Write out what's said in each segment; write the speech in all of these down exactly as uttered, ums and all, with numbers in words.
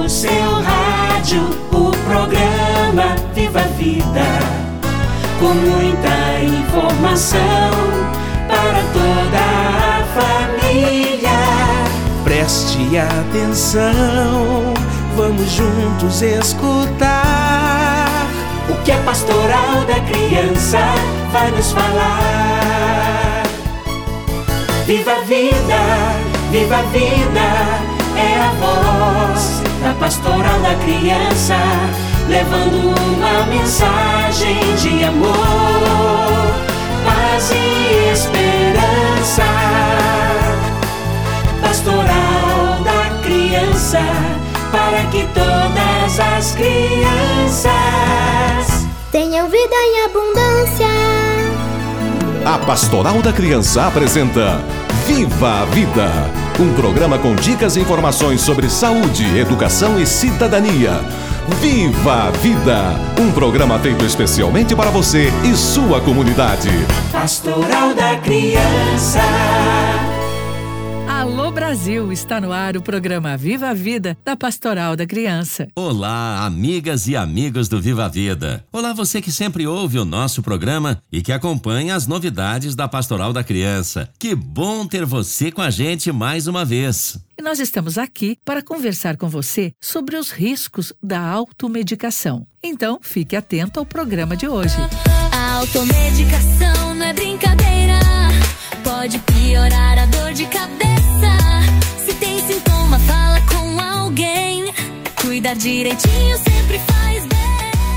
no seu rádio o programa Viva a Vida, com muita informação para toda a família. Preste atenção, vamos juntos escutar o que a Pastoral da Criança vai nos falar. Viva a vida, viva a vida, é a voz da Pastoral da Criança, levando uma mensagem de amor, paz e esperança. Pastoral da Criança, para que todas as crianças tenham vida em abundância. A Pastoral da Criança apresenta Viva a Vida, um programa com dicas e informações sobre saúde, educação e cidadania. Viva a Vida, um programa feito especialmente para você e sua comunidade. Pastoral da Criança. Alô Brasil, está no ar o programa Viva a Vida da Pastoral da Criança. Olá, amigas e amigos do Viva a Vida. Olá, você que sempre ouve o nosso programa e que acompanha as novidades da Pastoral da Criança. Que bom ter você com a gente mais uma vez. E nós estamos aqui para conversar com você sobre os riscos da automedicação. Então, fique atento ao programa de hoje. A automedicação não é brincadeira, pode piorar a dor de cabeça. Se tem sintoma, fala com alguém. Cuidar direitinho sempre faz bem.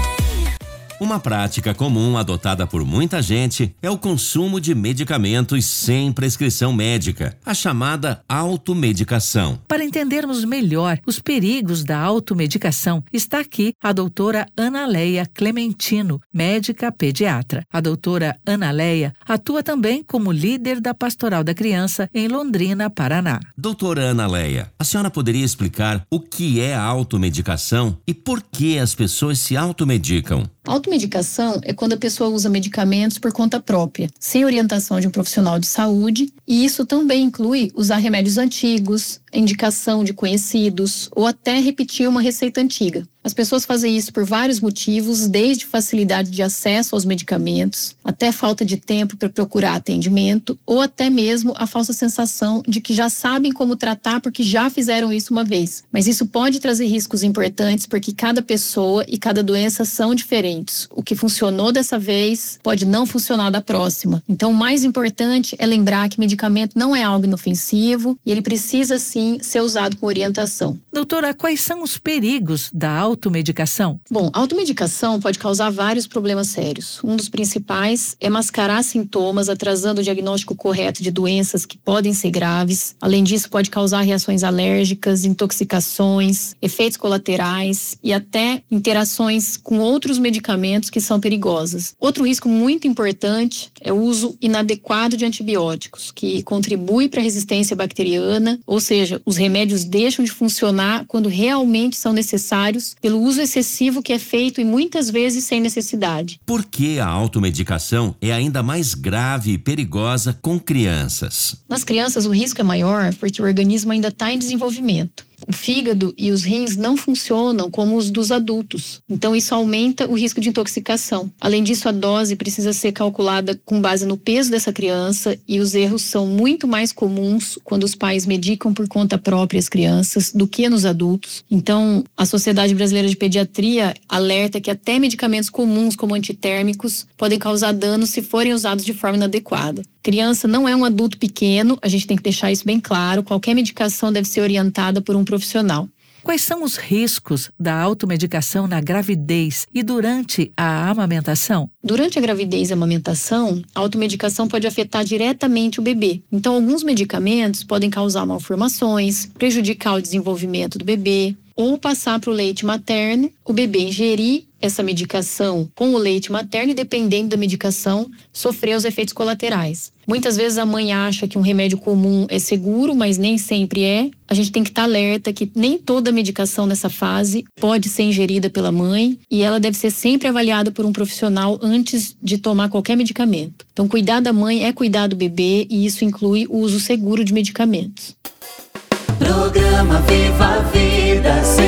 Uma prática comum adotada por muita gente é o consumo de medicamentos sem prescrição médica, a chamada automedicação. Para entendermos melhor os perigos da automedicação, está aqui a doutora Analeia Clementino, médica pediatra. A doutora Analeia atua também como líder da Pastoral da Criança em Londrina, Paraná. Doutora Analeia, a senhora poderia explicar o que é a automedicação e por que as pessoas se automedicam? Automedicação é quando a pessoa usa medicamentos por conta própria, sem orientação de um profissional de saúde, e isso também inclui usar remédios antigos, indicação de conhecidos ou até repetir uma receita antiga. As pessoas fazem isso por vários motivos, desde facilidade de acesso aos medicamentos, até falta de tempo para procurar atendimento, ou até mesmo a falsa sensação de que já sabem como tratar porque já fizeram isso uma vez. Mas isso pode trazer riscos importantes porque cada pessoa e cada doença são diferentes. O que funcionou dessa vez pode não funcionar da próxima. Então, o mais importante é lembrar que medicamento não é algo inofensivo e ele precisa sim ser usado com orientação. Doutora, quais são os perigos da automedicação? Automedicação? Bom, a automedicação pode causar vários problemas sérios. Um dos principais é mascarar sintomas, atrasando o diagnóstico correto de doenças que podem ser graves. Além disso, pode causar reações alérgicas, intoxicações, efeitos colaterais e até interações com outros medicamentos que são perigosas. Outro risco muito importante é o uso inadequado de antibióticos, que contribui para a resistência bacteriana, ou seja, os remédios deixam de funcionar quando realmente são necessários pelo uso excessivo que é feito e muitas vezes sem necessidade. Por que a automedicação é ainda mais grave e perigosa com crianças? Nas crianças o risco é maior porque o organismo ainda está em desenvolvimento. O fígado e os rins não funcionam como os dos adultos, então isso aumenta o risco de intoxicação. Além disso, a dose precisa ser calculada com base no peso dessa criança e os erros são muito mais comuns quando os pais medicam por conta própria as crianças do que nos adultos. Então, a Sociedade Brasileira de Pediatria alerta que até medicamentos comuns como antitérmicos podem causar danos se forem usados de forma inadequada. Criança não é um adulto pequeno, a gente tem que deixar isso bem claro. Qualquer medicação deve ser orientada por um profissional. Quais são os riscos da automedicação na gravidez e durante a amamentação? Durante a gravidez e a amamentação, a automedicação pode afetar diretamente o bebê. Então, alguns medicamentos podem causar malformações, prejudicar o desenvolvimento do bebê, ou passar para o leite materno, o bebê ingerir essa medicação com o leite materno e, dependendo da medicação, sofrer os efeitos colaterais. Muitas vezes a mãe acha que um remédio comum é seguro, mas nem sempre é. A gente tem que estar alerta que nem toda medicação nessa fase pode ser ingerida pela mãe e ela deve ser sempre avaliada por um profissional antes de tomar qualquer medicamento. Então, cuidar da mãe é cuidar do bebê e isso inclui o uso seguro de medicamentos. Programa Viva a Vida, sempre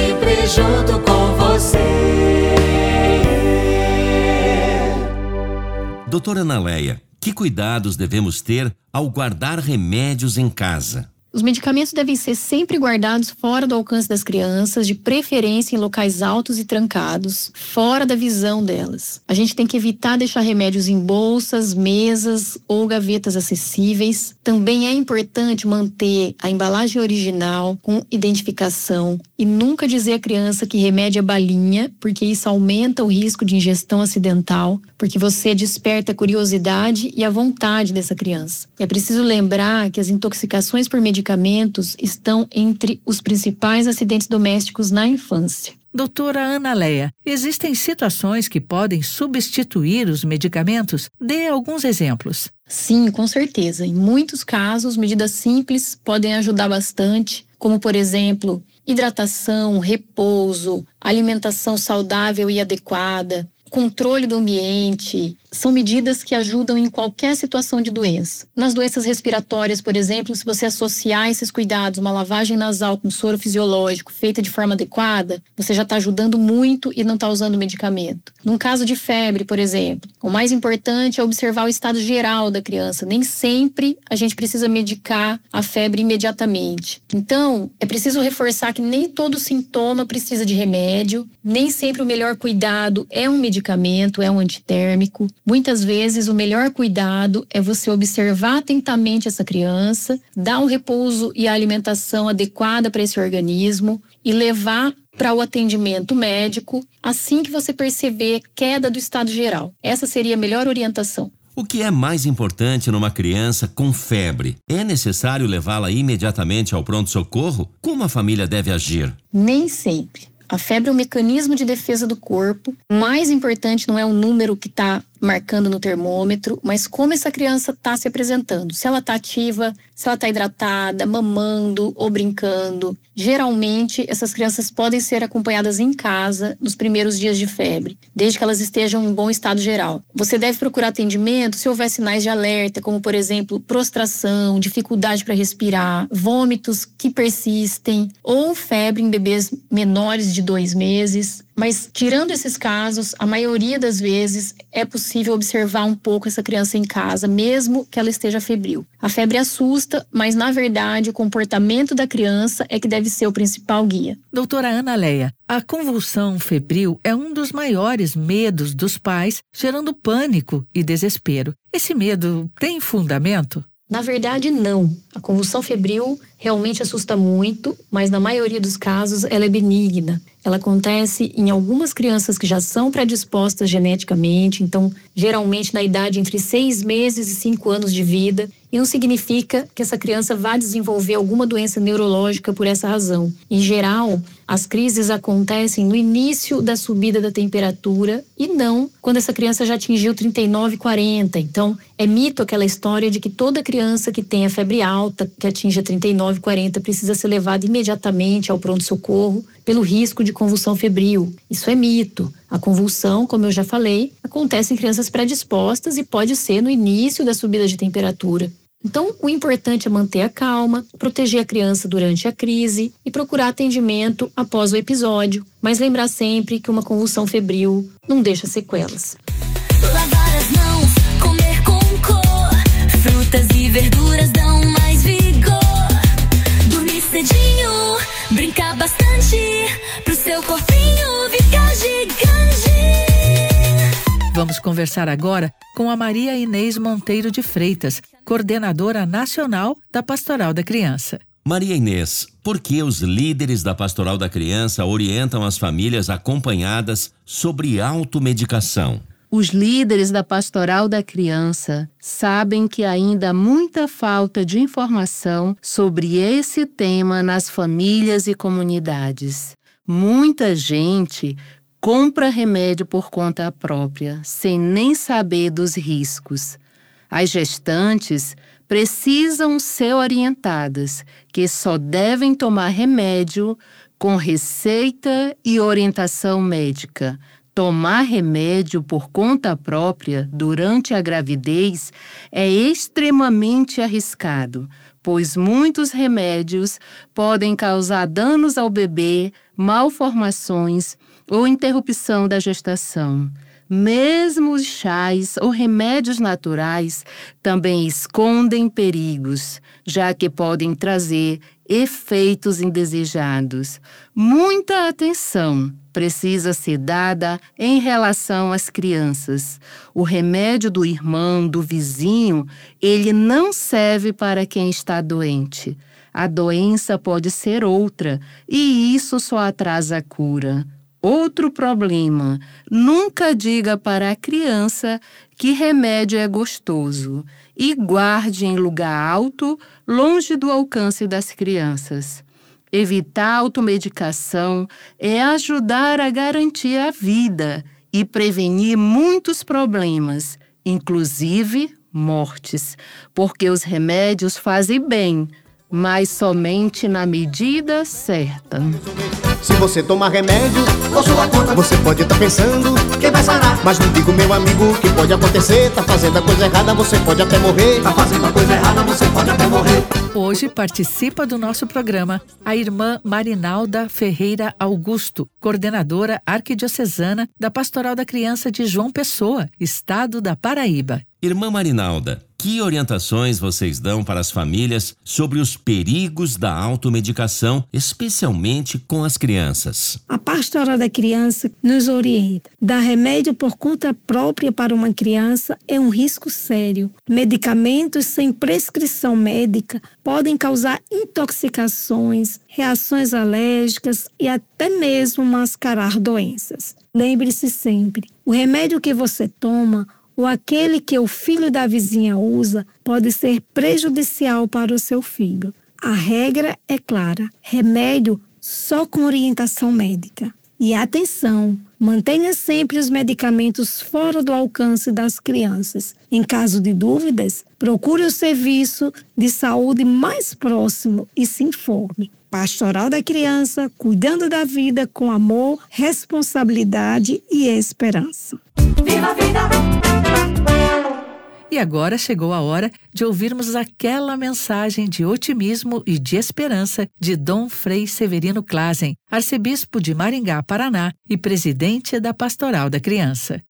junto com você. Doutora Analéia, que cuidados devemos ter ao guardar remédios em casa? Os medicamentos devem ser sempre guardados fora do alcance das crianças, de preferência em locais altos e trancados, fora da visão delas. A gente tem que evitar deixar remédios em bolsas, mesas ou gavetas acessíveis. Também é importante manter a embalagem original com identificação e nunca dizer à criança que remédio é balinha, porque isso aumenta o risco de ingestão acidental, porque você desperta a curiosidade e a vontade dessa criança. É preciso lembrar que as intoxicações por medicamentos medicamentos estão entre os principais acidentes domésticos na infância. Doutora Analéia, existem situações que podem substituir os medicamentos? Dê alguns exemplos. Sim, com certeza. Em muitos casos, medidas simples podem ajudar bastante, como, por exemplo, hidratação, repouso, alimentação saudável e adequada, controle do ambiente. São medidas que ajudam em qualquer situação de doença. Nas doenças respiratórias, por exemplo, se você associar esses cuidados, uma lavagem nasal com soro fisiológico feita de forma adequada, você já está ajudando muito e não está usando medicamento. Num caso de febre, por exemplo, o mais importante é observar o estado geral da criança. Nem sempre a gente precisa medicar a febre imediatamente. Então, é preciso reforçar que nem todo sintoma precisa de remédio, nem sempre o melhor cuidado é um medicamento, é um antitérmico. Muitas vezes o melhor cuidado é você observar atentamente essa criança, dar o repouso e a alimentação adequada para esse organismo e levar para o atendimento médico assim que você perceber queda do estado geral. Essa seria a melhor orientação. O que é mais importante numa criança com febre? É necessário levá-la imediatamente ao pronto-socorro? Como a família deve agir? Nem sempre. A febre é um mecanismo de defesa do corpo. O mais importante não é o número que está marcando no termômetro, mas como essa criança está se apresentando. Se ela está ativa, se ela está hidratada, mamando ou brincando. Geralmente, essas crianças podem ser acompanhadas em casa nos primeiros dias de febre, desde que elas estejam em bom estado geral. Você deve procurar atendimento se houver sinais de alerta, como, por exemplo, prostração, dificuldade para respirar, vômitos que persistem ou febre em bebês menores de dois meses. Mas, tirando esses casos, a maioria das vezes é possível observar um pouco essa criança em casa, mesmo que ela esteja febril. A febre assusta, mas, na verdade, o comportamento da criança é que deve ser o principal guia. Doutora Analéia, a convulsão febril é um dos maiores medos dos pais, gerando pânico e desespero. Esse medo tem fundamento? Na verdade, não. A convulsão febril realmente assusta muito, mas na maioria dos casos ela é benigna. Ela acontece em algumas crianças que já são predispostas geneticamente, então geralmente na idade entre seis meses e cinco anos de vida, e não significa que essa criança vá desenvolver alguma doença neurológica por essa razão. Em geral, as crises acontecem no início da subida da temperatura e não quando essa criança já atingiu trinta e nove, quarenta. Então, é mito aquela história de que toda criança que tenha febre alta, que atinja trinta e nove, quarenta, precisa ser levada imediatamente ao pronto-socorro pelo risco de convulsão febril. Isso é mito. A convulsão, como eu já falei, acontece em crianças predispostas e pode ser no início da subida de temperatura. Então, o importante é manter a calma, proteger a criança durante a crise e procurar atendimento após o episódio, mas lembrar sempre que uma convulsão febril não deixa sequelas. Lavar as mãos, comer com cor, frutas e verduras dão mais vigor. Dormir cedinho, brincar bastante, pro seu corpinho ficar gigante. Vamos conversar agora com a Maria Inês Monteiro de Freitas, coordenadora nacional da Pastoral da Criança. Maria Inês, por que os líderes da Pastoral da Criança orientam as famílias acompanhadas sobre automedicação? Os líderes da Pastoral da Criança sabem que ainda há muita falta de informação sobre esse tema nas famílias e comunidades. Muita gente compra remédio por conta própria, sem nem saber dos riscos. As gestantes precisam ser orientadas que só devem tomar remédio com receita e orientação médica. Tomar remédio por conta própria durante a gravidez é extremamente arriscado, pois muitos remédios podem causar danos ao bebê, malformações ou interrupção da gestação. Mesmo os chás ou remédios naturais também escondem perigos, já que podem trazer efeitos indesejados. Muita atenção precisa ser dada em relação às crianças. O remédio do irmão, do vizinho, ele não serve para quem está doente. A doença pode ser outra, e isso só atrasa a cura. Outro problema, nunca diga para a criança que remédio é gostoso e guarde em lugar alto, longe do alcance das crianças. Evitar automedicação é ajudar a garantir a vida e prevenir muitos problemas, inclusive mortes, porque os remédios fazem bem, mas somente na medida certa. Se você tomar remédio, por sua conta, você pode estar tá pensando que vai sarar. Mas não digo, meu amigo, que pode acontecer. Tá fazendo a coisa errada, você pode até morrer. Tá fazendo a coisa errada, você pode até morrer. Hoje participa do nosso programa a irmã Marinalda Ferreira Augusto, coordenadora arquidiocesana da Pastoral da Criança de João Pessoa, estado da Paraíba. Irmã Marinalda, que orientações vocês dão para as famílias sobre os perigos da automedicação, especialmente com as crianças? A Pastoral da Criança nos orienta. Dar remédio por conta própria para uma criança é um risco sério. Medicamentos sem prescrição médica podem causar intoxicações, reações alérgicas e até mesmo mascarar doenças. Lembre-se sempre, o remédio que você toma ou aquele que o filho da vizinha usa pode ser prejudicial para o seu filho. A regra é clara: remédio só com orientação médica. E atenção, mantenha sempre os medicamentos fora do alcance das crianças. Em caso de dúvidas, procure o serviço de saúde mais próximo e se informe. Pastoral da Criança, cuidando da vida com amor, responsabilidade e esperança. Viva a vida! E agora chegou a hora de ouvirmos aquela mensagem de otimismo e de esperança de Dom Frei Severino Clasen, arcebispo de Maringá, Paraná e presidente da Pastoral da Criança.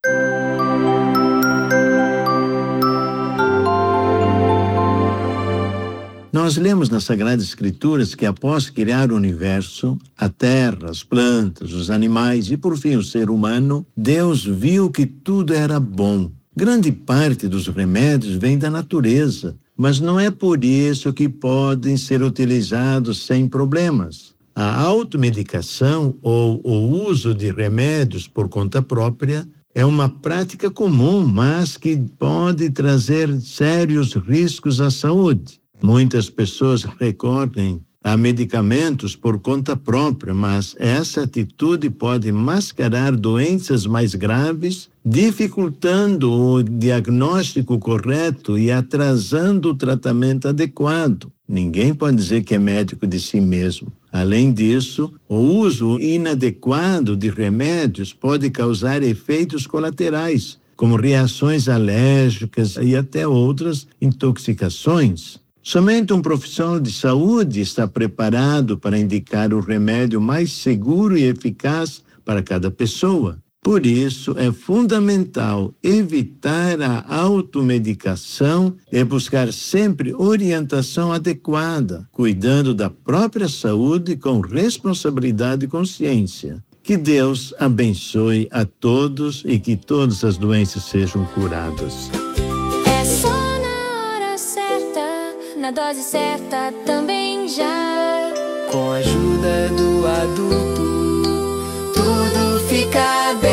Nós lemos nas Sagradas Escrituras que após criar o universo, a terra, as plantas, os animais e por fim o ser humano, Deus viu que tudo era bom. Grande parte dos remédios vem da natureza, mas não é por isso que podem ser utilizados sem problemas. A automedicação ou o uso de remédios por conta própria é uma prática comum, mas que pode trazer sérios riscos à saúde. Muitas pessoas recorrem a medicamentos por conta própria, mas essa atitude pode mascarar doenças mais graves, dificultando o diagnóstico correto e atrasando o tratamento adequado. Ninguém pode dizer que é médico de si mesmo. Além disso, o uso inadequado de remédios pode causar efeitos colaterais, como reações alérgicas e até outras intoxicações. Somente um profissional de saúde está preparado para indicar o remédio mais seguro e eficaz para cada pessoa. Por isso, é fundamental evitar a automedicação e buscar sempre orientação adequada, cuidando da própria saúde com responsabilidade e consciência. Que Deus abençoe a todos e que todas as doenças sejam curadas. Na dose certa também já. Com a ajuda do adulto, tudo fica bem.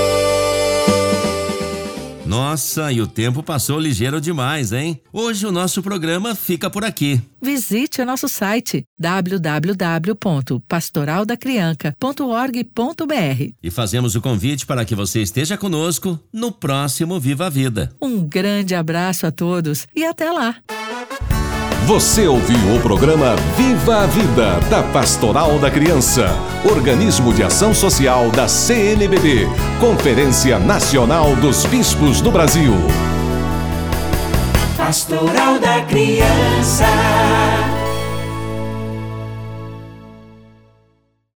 Nossa, e o tempo passou ligeiro demais, hein? Hoje o nosso programa fica por aqui. Visite o nosso site w w w ponto pastoral da criança ponto org ponto b r e fazemos o convite para que você esteja conosco no próximo Viva a Vida. Um grande abraço a todos e até lá! Você ouviu o programa Viva a Vida, da Pastoral da Criança, organismo de ação social da C N B B, Conferência Nacional dos Bispos do Brasil. Pastoral da Criança.